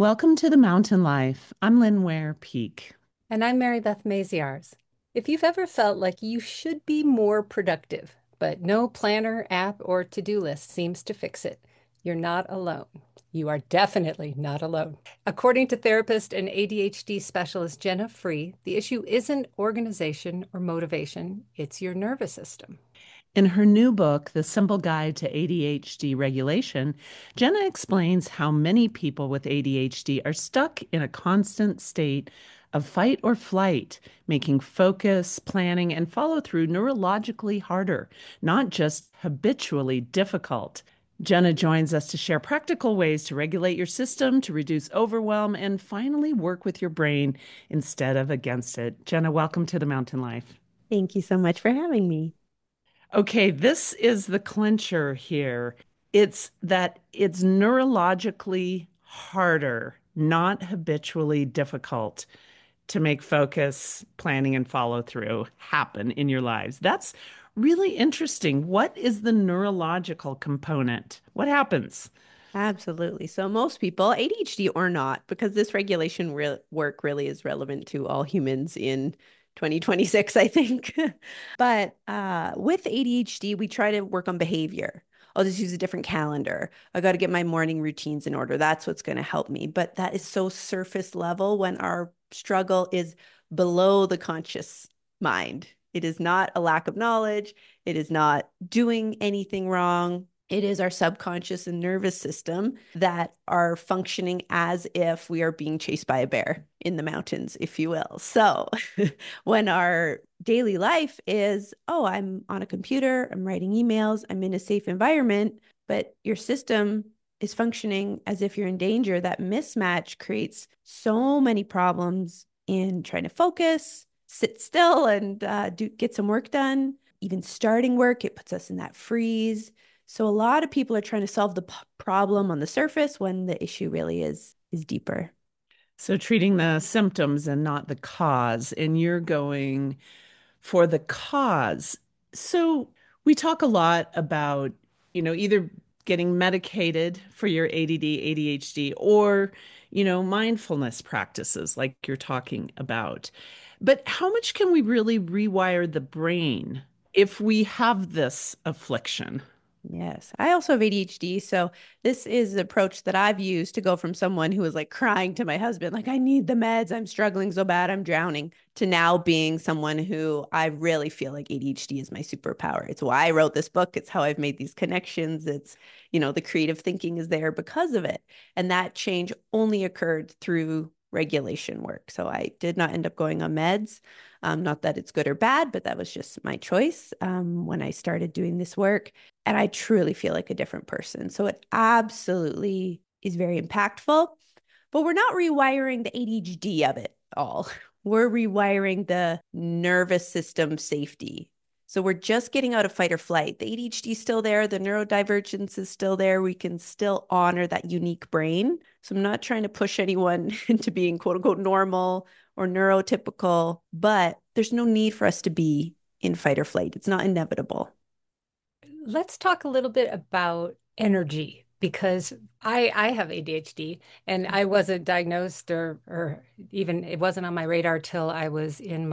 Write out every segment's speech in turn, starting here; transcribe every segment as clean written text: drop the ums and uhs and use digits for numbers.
Welcome to the Mountain Life. I'm Lynn Ware Peak. And I'm Mary Beth Maziarz. If you've ever felt like you should be more productive, but no planner, app, or to-do list seems to fix it, you're not alone. You are definitely not alone. According to therapist and ADHD specialist Jenna Free, the issue isn't organization or motivation, it's your nervous system. In her new book, The Simple Guide to ADHD Regulation, Jenna explains how many people with ADHD are stuck in a constant state of fight or flight, making focus, planning, and follow through neurologically harder, not just habitually difficult. Jenna joins us to share practical ways to regulate your system, to reduce overwhelm, and finally work with your brain instead of against it. Jenna, welcome to the Mountain Life. Thank you so much for having me. Okay, this is the clincher here. It's that it's neurologically harder, not habitually difficult to make focus, planning, and follow through happen in your lives. That's really interesting. What is the neurological component? What happens? Absolutely. So most people, ADHD or not, because this regulation work really is relevant to all humans in 2026, I think. But with ADHD, we try to work on behavior. I'll just use a different calendar. I got to get my morning routines in order. That's what's going to help me. But that is so surface level when our struggle is below the conscious mind. It is not a lack of knowledge. It is not doing anything wrong. It is our subconscious and nervous system that are functioning as if we are being chased by a bear in the mountains, if you will. So when our daily life is, oh, I'm on a computer, I'm writing emails, I'm in a safe environment, but your system is functioning as if you're in danger, that mismatch creates so many problems in trying to focus, sit still and get some work done. Even starting work, it puts us in that freeze. So a lot of people are trying to solve the problem on the surface when the issue really is deeper. So, treating the symptoms and not the cause, and you're going for the cause. So, we talk a lot about, either getting medicated for your ADD, ADHD, or, mindfulness practices like you're talking about. But how much can we really rewire the brain if we have this affliction? Yes. I also have ADHD. So this is the approach that I've used to go from someone who was like crying to my husband, like, I need the meds. I'm struggling so bad. I'm drowning, to now being someone who I really feel like ADHD is my superpower. It's why I wrote this book. It's how I've made these connections. It's, the creative thinking is there because of it. And that change only occurred through regulation work. So I did not end up going on meds. Not that it's good or bad, but that was just my choice when I started doing this work. And I truly feel like a different person. So it absolutely is very impactful, but we're not rewiring the ADHD of it all. We're rewiring the nervous system safety. So we're just getting out of fight or flight. The ADHD is still there. The neurodivergence is still there. We can still honor that unique brain. So I'm not trying to push anyone into being quote unquote normal or neurotypical, but there's no need for us to be in fight or flight. It's not inevitable. Let's talk a little bit about energy because I have ADHD and I wasn't diagnosed or even it wasn't on my radar till I was in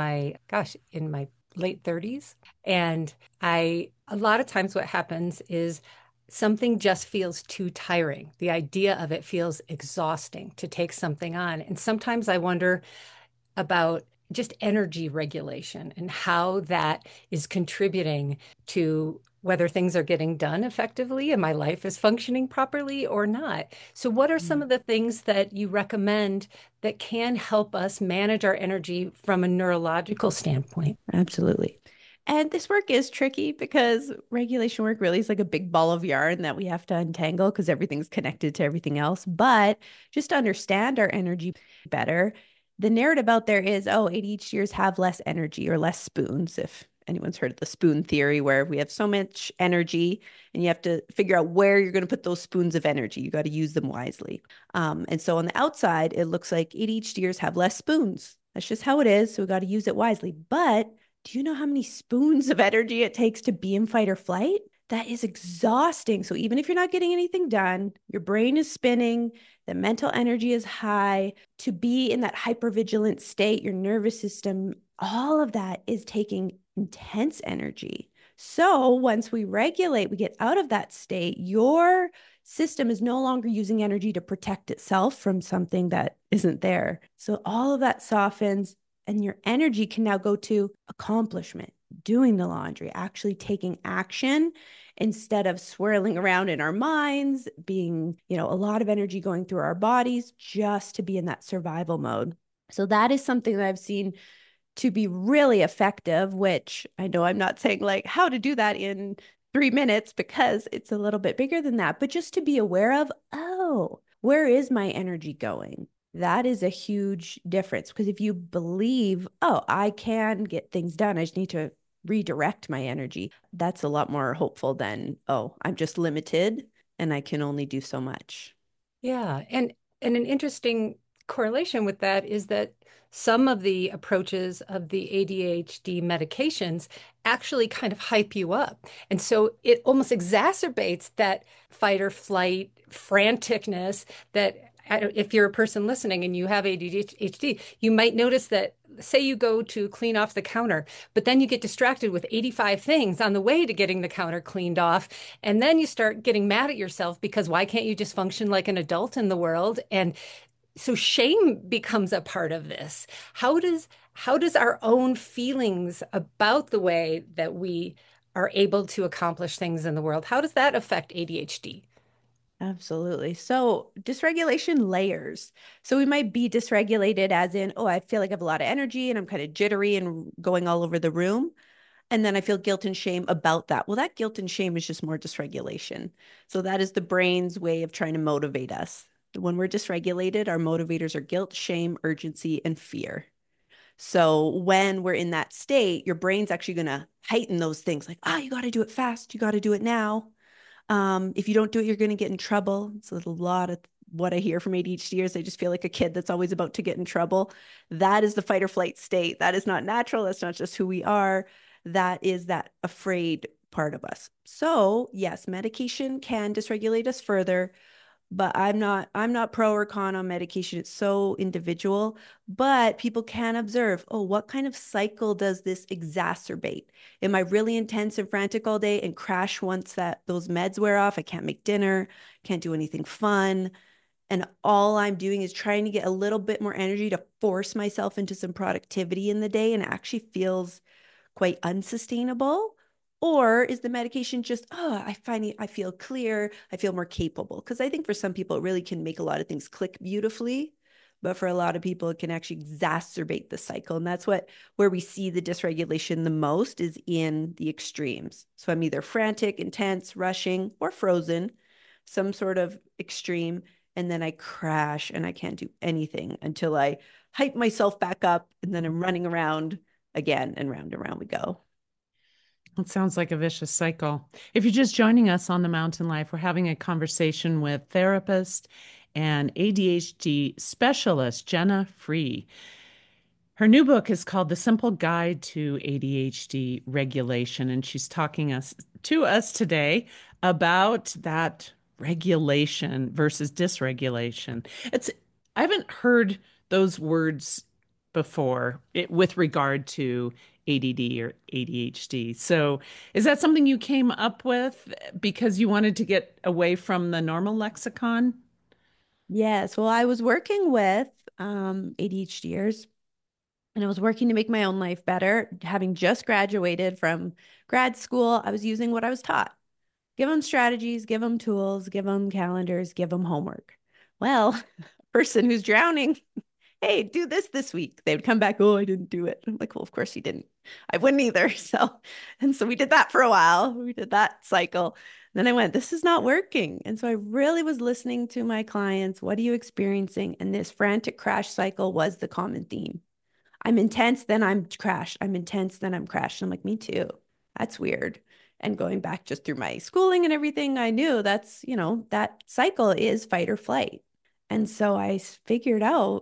my late 30s. And a lot of times what happens is something just feels too tiring. The idea of it feels exhausting to take something on. And sometimes I wonder about just energy regulation and how that is contributing to whether things are getting done effectively and my life is functioning properly or not. So, what are some of the things that you recommend that can help us manage our energy from a neurological standpoint? Absolutely. And this work is tricky because regulation work really is like a big ball of yarn that we have to untangle because everything's connected to everything else. But just to understand our energy better, the narrative out there is, oh, ADHDers have less energy or less spoons, if anyone's heard of the spoon theory, where we have so much energy and you have to figure out where you're going to put those spoons of energy. You got to use them wisely. And so on the outside, it looks like ADHDers have less spoons. That's just how it is. So we got to use it wisely. But do you know how many spoons of energy it takes to be in fight or flight? that is exhausting. So even if you're not getting anything done, your brain is spinning, the mental energy is high. To be in that hypervigilant state, your nervous system, all of that is taking intense energy. So once we regulate, we get out of that state, your system is no longer using energy to protect itself from something that isn't there. So all of that softens, and your energy can now go to accomplishment, doing the laundry, actually taking action instead of swirling around in our minds, being, a lot of energy going through our bodies just to be in that survival mode. So that is something that I've seen to be really effective, which I know I'm not saying like how to do that in 3 minutes because it's a little bit bigger than that, but just to be aware of, oh, where is my energy going? That is a huge difference because if you believe, oh, I can get things done, I just need to redirect my energy, that's a lot more hopeful than, oh, I'm just limited and I can only do so much. Yeah. And an interesting correlation with that is that some of the approaches of the ADHD medications actually kind of hype you up. And so it almost exacerbates that fight or flight franticness that if you're a person listening and you have ADHD, you might notice that, say you go to clean off the counter, but then you get distracted with 85 things on the way to getting the counter cleaned off. And then you start getting mad at yourself because why can't you just function like an adult in the world? And so shame becomes a part of this. How does our own feelings about the way that we are able to accomplish things in the world, how does that affect ADHD? Absolutely. So dysregulation layers. So we might be dysregulated as in, oh, I feel like I have a lot of energy and I'm kind of jittery and going all over the room. And then I feel guilt and shame about that. Well, that guilt and shame is just more dysregulation. So that is the brain's way of trying to motivate us. When we're dysregulated, our motivators are guilt, shame, urgency, and fear. So when we're in that state, your brain's actually going to heighten those things like, you got to do it fast. You got to do it now. If you don't do it, you're going to get in trouble. It's a lot of what I hear from ADHDers. They just feel like a kid that's always about to get in trouble. That is the fight or flight state. That is not natural. That's not just who we are. That is that afraid part of us. So yes, medication can dysregulate us further, but I'm not pro or con on medication. It's so individual, but people can observe, oh, what kind of cycle does this exacerbate? Am I really intense and frantic all day and crash once that those meds wear off? I can't make dinner, can't do anything fun. And all I'm doing is trying to get a little bit more energy to force myself into some productivity in the day, and it actually feels quite unsustainable? Or is the medication just, I feel clear, I feel more capable? Because I think for some people, it really can make a lot of things click beautifully. But for a lot of people, it can actually exacerbate the cycle. And that's where we see the dysregulation the most is in the extremes. So I'm either frantic, intense, rushing, or frozen, some sort of extreme. And then I crash and I can't do anything until I hype myself back up. And then I'm running around again and round we go. It sounds like a vicious cycle. If you're just joining us on The Mountain Life, we're having a conversation with therapist and ADHD specialist Jenna Free. Her new book is called The Simple Guide to ADHD Regulation, and she's talking to us today about that regulation versus dysregulation. I haven't heard those words before with regard to ADD or ADHD. So, is that something you came up with because you wanted to get away from the normal lexicon? Yes. Well, I was working with ADHDers and I was working to make my own life better. Having just graduated from grad school, I was using what I was taught. Give them strategies, give them tools, give them calendars, give them homework. Well, a person who's drowning, hey, do this week. They would come back, oh, I didn't do it. I'm like, well, of course you didn't. I wouldn't either. So we did that for a while. We did that cycle. Then I went, this is not working. And so I really was listening to my clients. What are you experiencing? And this frantic crash cycle was the common theme. I'm intense, then I'm crash. I'm intense, then I'm crash. And I'm like, me too. That's weird. And going back just through my schooling and everything, I knew that cycle is fight or flight. And so I figured out,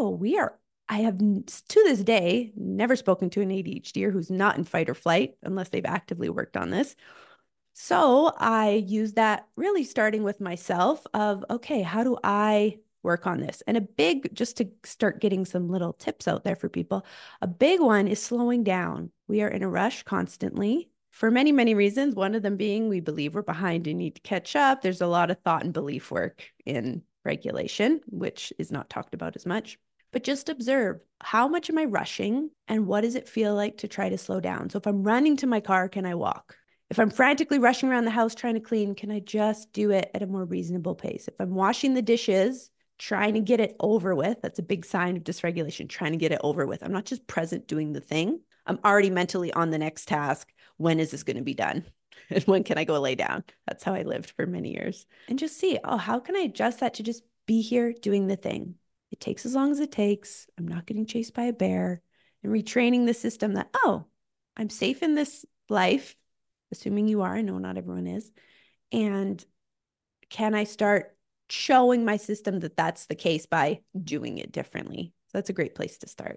I have to this day never spoken to an ADHDer who's not in fight or flight unless they've actively worked on this. So I use that really starting with myself of, okay, how do I work on this? And a big, just to start getting some little tips out there for people, a big one is slowing down. We are in a rush constantly for many, many reasons. One of them being we believe we're behind and need to catch up. There's a lot of thought and belief work in regulation, which is not talked about as much. But just observe, how much am I rushing and what does it feel like to try to slow down? So if I'm running to my car, can I walk? If I'm frantically rushing around the house trying to clean, can I just do it at a more reasonable pace? If I'm washing the dishes, trying to get it over with, that's a big sign of dysregulation, trying to get it over with. I'm not just present doing the thing. I'm already mentally on the next task. When is this going to be done? And when can I go lay down? That's how I lived for many years. And just see, oh, how can I adjust that to just be here doing the thing? It takes as long as it takes. I'm not getting chased by a bear, and retraining the system that, oh, I'm safe in this life, assuming you are. I know not everyone is. And can I start showing my system that that's the case by doing it differently? So that's a great place to start.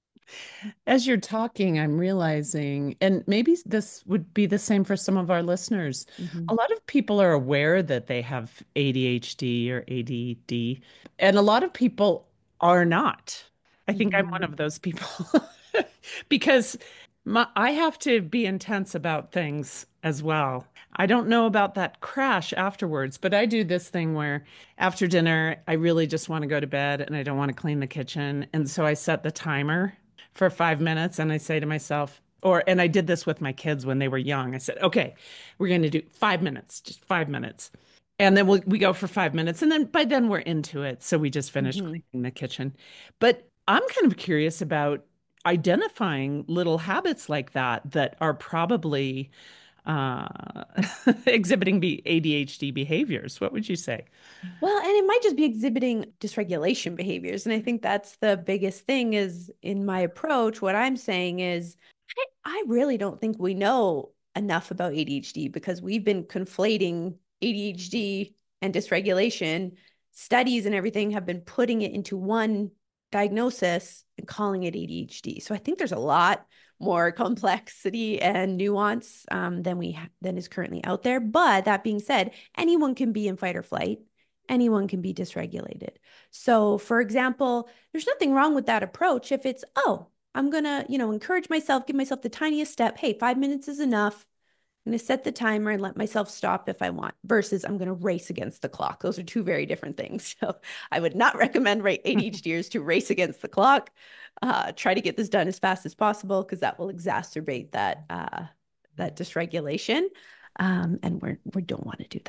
As you're talking, I'm realizing, and maybe this would be the same for some of our listeners. A lot of people are aware that they have ADHD or ADD, and a lot of people are not. I think I'm one of those people because I have to be intense about things as well. I don't know about that crash afterwards, but I do this thing where after dinner, I really just want to go to bed and I don't want to clean the kitchen. And so I set the timer for 5 minutes and I say to myself, and I did this with my kids when they were young. I said, okay, we're going to do 5 minutes, just 5 minutes. And then we go for 5 minutes. And then by then we're into it. So we just finish cleaning the kitchen. But I'm kind of curious about identifying little habits like that that are probably uh, exhibiting ADHD behaviors. What would you say? Well, and it might just be exhibiting dysregulation behaviors. And I think that's the biggest thing is in my approach, what I'm saying is I really don't think we know enough about ADHD because we've been conflating ADHD and dysregulation. Studies and everything have been putting it into one diagnosis and calling it ADHD. So I think there's a lot more complexity and nuance than is currently out there. But that being said, anyone can be in fight or flight. Anyone can be dysregulated. So, for example, there's nothing wrong with that approach if it's, oh, I'm going to, encourage myself, give myself the tiniest step. Hey, 5 minutes is enough. I'm going to set the timer and let myself stop if I want, versus I'm going to race against the clock. Those are two very different things. So I would not recommend ADHDers to race against the clock. Try to get this done as fast as possible because that will exacerbate that dysregulation. And we don't want to do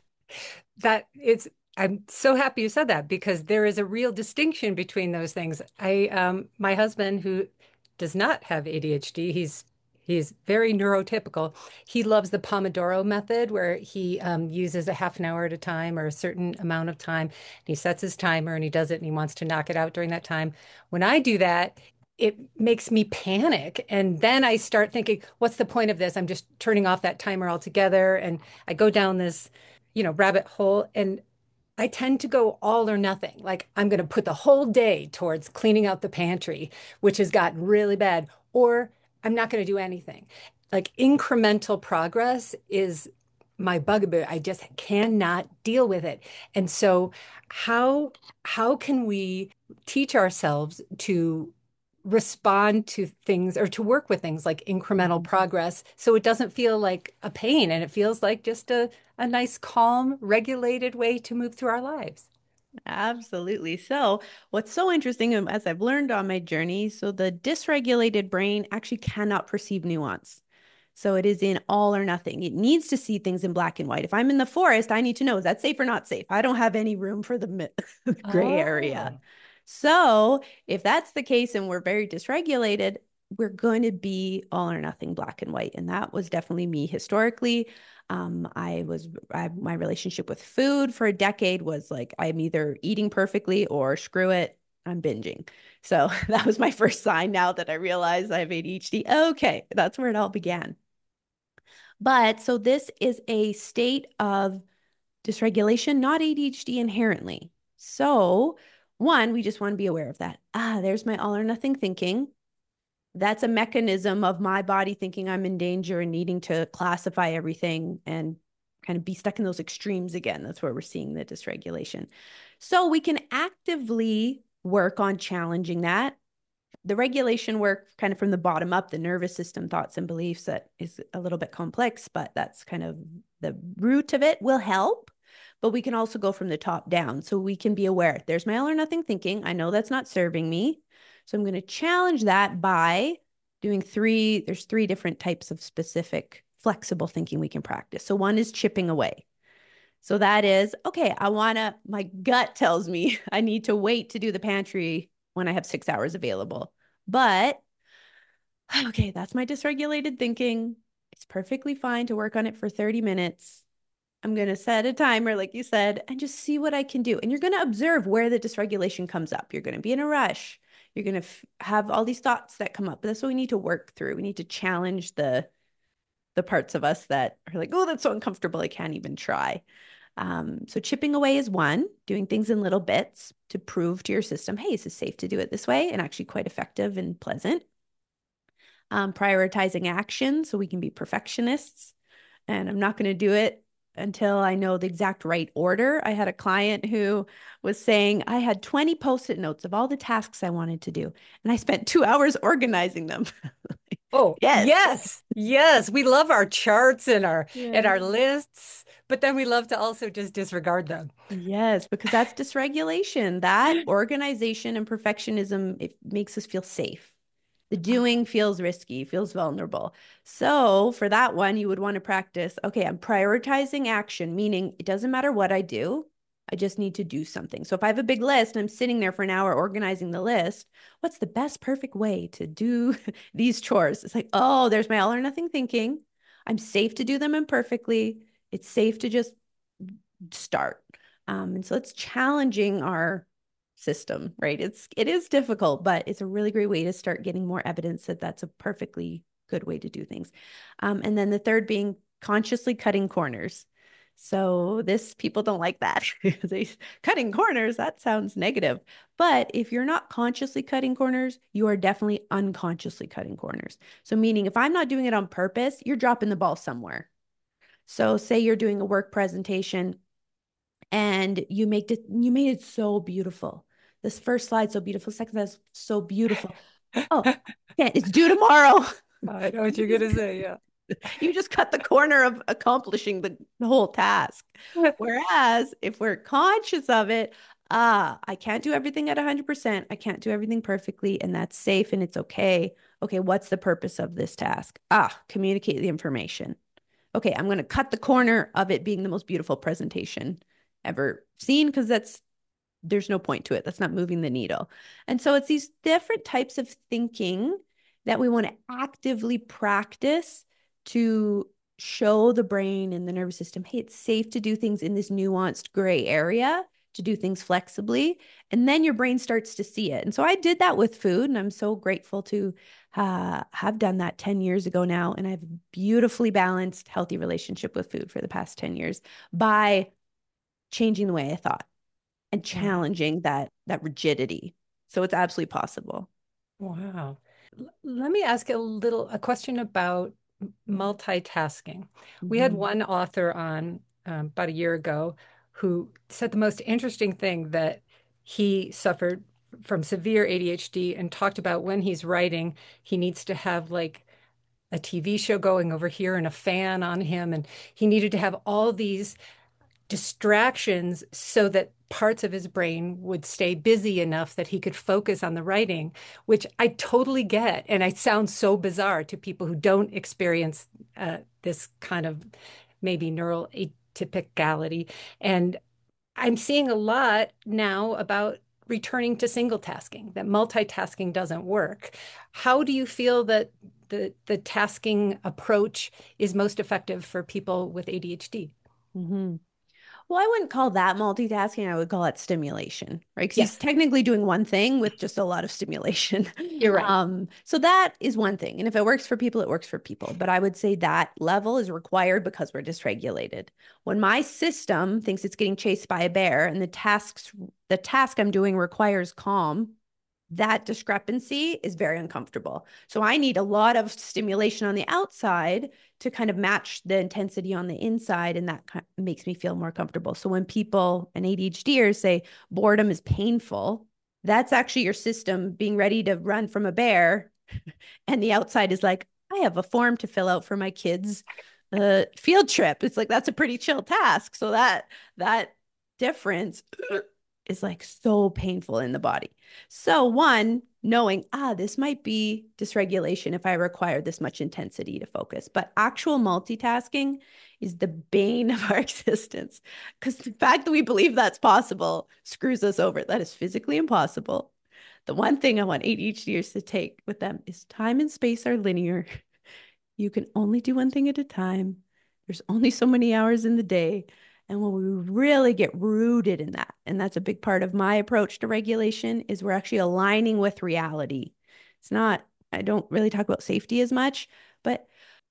that. I'm so happy you said that because there is a real distinction between those things. My husband, who does not have ADHD, he's very neurotypical. He loves the Pomodoro method where he uses a half an hour at a time or a certain amount of time. He sets his timer and he does it and he wants to knock it out during that time. When I do that, it makes me panic. And then I start thinking, what's the point of this? I'm just turning off that timer altogether. And I go down this, rabbit hole. And I tend to go all or nothing. Like I'm going to put the whole day towards cleaning out the pantry, which has gotten really bad, or I'm not going to do anything. Like incremental progress is my bugaboo. I just cannot deal with it. And so how can we teach ourselves to respond to things or to work with things like incremental progress so it doesn't feel like a pain and it feels like just a nice, calm, regulated way to move through our lives? Absolutely. So, what's so interesting, as I've learned on my journey, so the dysregulated brain actually cannot perceive nuance. So, it is in all or nothing. It needs to see things in black and white. If I'm in the forest, I need to know, is that safe or not safe? I don't have any room for the gray area. So, if that's the case and we're very dysregulated, we're going to be all or nothing, black and white. And that was definitely me historically. My relationship with food for a decade was like, I'm either eating perfectly or screw it, I'm binging. So that was my first sign now that I realized I have ADHD. Okay, that's where it all began. But so this is a state of dysregulation, not ADHD inherently. So one, we just want to be aware of that. There's my all or nothing thinking. that's a mechanism of my body thinking I'm in danger and needing to classify everything and kind of be stuck in those extremes again. That's where we're seeing the dysregulation. So we can actively work on challenging that. The regulation work kind of from the bottom up, the nervous system, thoughts and beliefs, that is a little bit complex, but that's kind of the root of it, will help. But we can also go from the top down. So we can be aware, there's my all or nothing thinking. I know that's not serving me. So I'm going to challenge that by doing there's three different types of specific flexible thinking we can practice. So one is chipping away. So that is, okay, my gut tells me I need to wait to do the pantry when I have 6 hours available. But, okay, that's my dysregulated thinking. It's perfectly fine to work on it for 30 minutes. I'm going to set a timer, like you said, and just see what I can do. And you're going to observe where the dysregulation comes up. You're going to be in a rush. You're going to have all these thoughts that come up. But that's what we need to work through. We need to challenge the parts of us that are like, oh, that's so uncomfortable, I can't even try. So chipping away is one, doing things in little bits to prove to your system, hey, this is safe to do it this way and actually quite effective and pleasant. Prioritizing action so we can be perfectionists. And I'm not going to do it until I know the exact right order. I had a client who was saying, I had 20 post-it notes of all the tasks I wanted to do, and I spent 2 hours organizing them. Oh, Yes. yes. Yes. We love our charts and our Yeah. lists, but then we love to also just disregard them. Yes, because that's dysregulation. That organization and perfectionism, it makes us feel safe. The doing feels risky, feels vulnerable. So for that one, you would want to practice, okay, I'm prioritizing action, meaning it doesn't matter what I do. I just need to do something. So if I have a big list and I'm sitting there for an hour organizing the list, what's the best perfect way to do these chores? It's like, oh, there's my all or nothing thinking. I'm safe to do them imperfectly. It's safe to just start. And so it's challenging our system, right? It is difficult, but it's a really great way to start getting more evidence that that's a perfectly good way to do things. And then the third being consciously cutting corners. So people don't like that. Cutting corners, that sounds negative. But if you're not consciously cutting corners, you are definitely unconsciously cutting corners. So meaning if I'm not doing it on purpose, you're dropping the ball somewhere. So say you're doing a work presentation and you made it so beautiful. This first slide so beautiful, second that's so beautiful. Oh, yeah, it's due tomorrow. I know what you're going to say. Yeah. You just cut the corner of accomplishing the whole task. Whereas if we're conscious of it, I can't do everything at 100%. I can't do everything perfectly, and that's safe and it's okay. Okay, what's the purpose of this task? Communicate the information. Okay, I'm going to cut the corner of it being the most beautiful presentation ever seen because there's no point to it. That's not moving the needle. And so it's these different types of thinking that we want to actively practice to show the brain and the nervous system, hey, it's safe to do things in this nuanced gray area, to do things flexibly. And then your brain starts to see it. And so I did that with food, and I'm so grateful to have done that 10 years ago now. And I have a beautifully balanced, healthy relationship with food for the past 10 years by changing the way I thought and challenging that rigidity. So it's absolutely possible. Wow. Let me ask a question about multitasking. We had one author on about a year ago who said the most interesting thing, that he suffered from severe ADHD and talked about when he's writing, he needs to have like a TV show going over here and a fan on him. And he needed to have all these distractions so that parts of his brain would stay busy enough that he could focus on the writing, which I totally get. And it sounds so bizarre to people who don't experience this kind of maybe neural atypicality. And I'm seeing a lot now about returning to single tasking, that multitasking doesn't work. How do you feel that the tasking approach is most effective for people with ADHD? Mm-hmm. Well, I wouldn't call that multitasking. I would call it stimulation, right? Because he's Yes, technically doing one thing with just a lot of stimulation. you're right. So that is one thing. And if it works for people, it works for people. But I would say that level is required because we're dysregulated. When my system thinks it's getting chased by a bear and the task I'm doing requires calm, that discrepancy is very uncomfortable. So I need a lot of stimulation on the outside to kind of match the intensity on the inside. And that makes me feel more comfortable. So when people and ADHDers say boredom is painful, that's actually your system being ready to run from a bear. And the outside is like, I have a form to fill out for my kids' field trip. It's like, that's a pretty chill task. So that difference is like so painful in the body. So one, knowing, this might be dysregulation if I require this much intensity to focus. But actual multitasking is the bane of our existence because the fact that we believe that's possible screws us over. That is physically impossible. The one thing I want ADHDers to take with them is time and space are linear. You can only do one thing at a time. There's only so many hours in the day. And when we really get rooted in that, and that's a big part of my approach to regulation, is we're actually aligning with reality. It's not, I don't really talk about safety as much, but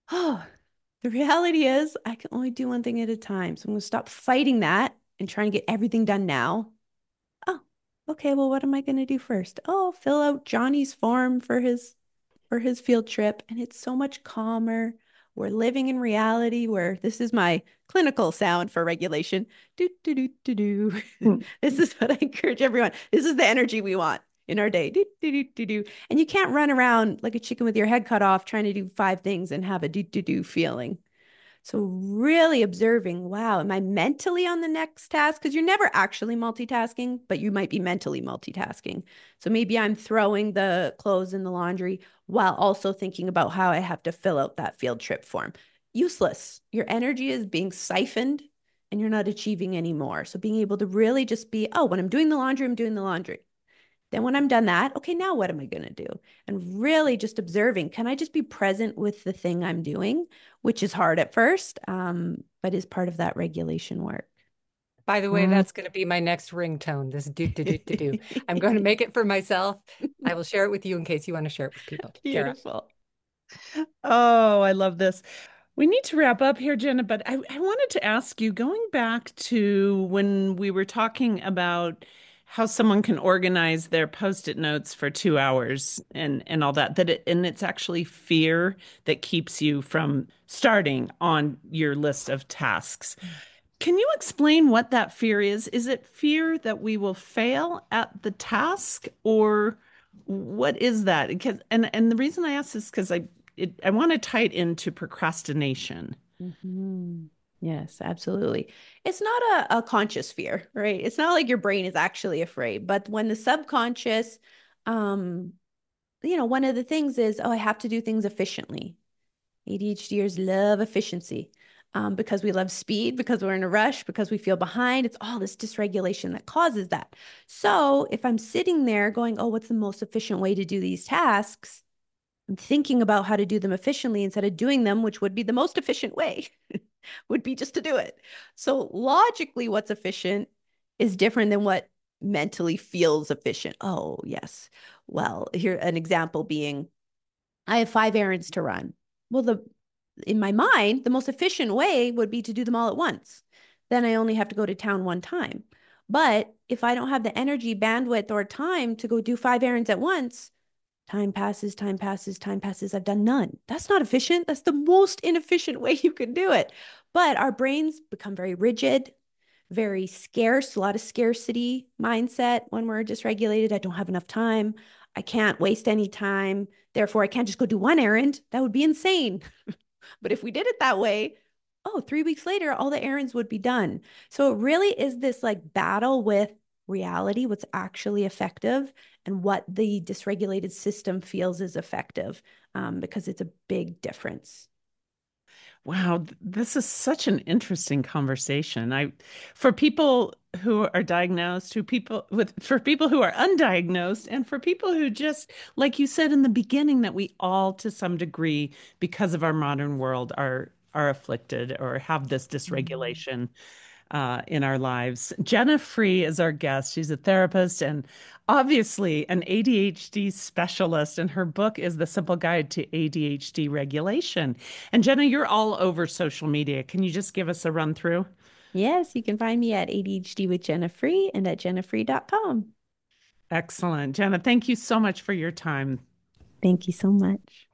the reality is I can only do one thing at a time. So I'm going to stop fighting that and trying to get everything done now. Oh, okay. Well, what am I going to do first? Oh, fill out Johnny's form for his field trip. And it's so much calmer. We're living in reality where this is my clinical sound for regulation. Do, do, do, do, do. This is what I encourage everyone. This is the energy we want in our day. Do, do, do, do, do. And you can't run around like a chicken with your head cut off trying to do 5 things and have a do, do, do feeling. So really observing, wow, am I mentally on the next task? Because you're never actually multitasking, but you might be mentally multitasking. So maybe I'm throwing the clothes in the laundry while also thinking about how I have to fill out that field trip form. Useless. Your energy is being siphoned and you're not achieving anymore. So being able to really just be, oh, when I'm doing the laundry, I'm doing the laundry. Then when I'm done that, okay, now what am I going to do? And really just observing, can I just be present with the thing I'm doing, which is hard at first, but is part of that regulation work. By the way, that's going to be my next ringtone, this do, do, do, do, do. I'm going to make it for myself. I will share it with you in case you want to share it with people. Kara. Beautiful. Oh, I love this. We need to wrap up here, Jenna, but I wanted to ask you, going back to when we were talking about how someone can organize their post-it notes for 2 hours and all that, and it's actually fear that keeps you from starting on your list of tasks. Can you explain what that fear is? Is it fear that we will fail at the task, or what is that? Because and the reason I ask this because I want to tie it into procrastination. Mhm. Yes, absolutely. It's not a conscious fear, right? It's not like your brain is actually afraid, but when the subconscious, um, one of the things is, oh, I have to do things efficiently. ADHDers love efficiency because we love speed, because we're in a rush, because we feel behind. It's all this dysregulation that causes that. So if I'm sitting there going, oh, what's the most efficient way to do these tasks? I'm thinking about how to do them efficiently instead of doing them, which would be the most efficient way, would be just to do it. So logically, what's efficient is different than what mentally feels efficient. Oh, yes. Well, here an example being I have 5 errands to run. Well, in my mind, the most efficient way would be to do them all at once. Then I only have to go to town one time. But if I don't have the energy, bandwidth, or time to go do 5 errands at once, time passes, time passes, time passes. I've done none. That's not efficient. That's the most inefficient way you can do it. But our brains become very rigid, very scarce, a lot of scarcity mindset when we're dysregulated. I don't have enough time. I can't waste any time. Therefore, I can't just go do one errand. That would be insane. But if we did it that way, oh, 3 weeks later, all the errands would be done. So it really is this like battle with reality, what's actually effective, and what the dysregulated system feels is effective, because it's a big difference. Wow, this is such an interesting conversation. For people who are diagnosed, for people who are undiagnosed, and for people who just, like you said in the beginning, that we all, to some degree, because of our modern world, are afflicted or have this dysregulation in our lives. Jenna Free is our guest. She's a therapist and obviously an ADHD specialist, and her book is The Simple Guide to ADHD Regulation. And Jenna, you're all over social media. Can you just give us a run through? Yes, you can find me at ADHD with Jenna Free and at jennafree.com. Excellent. Jenna, thank you so much for your time. Thank you so much.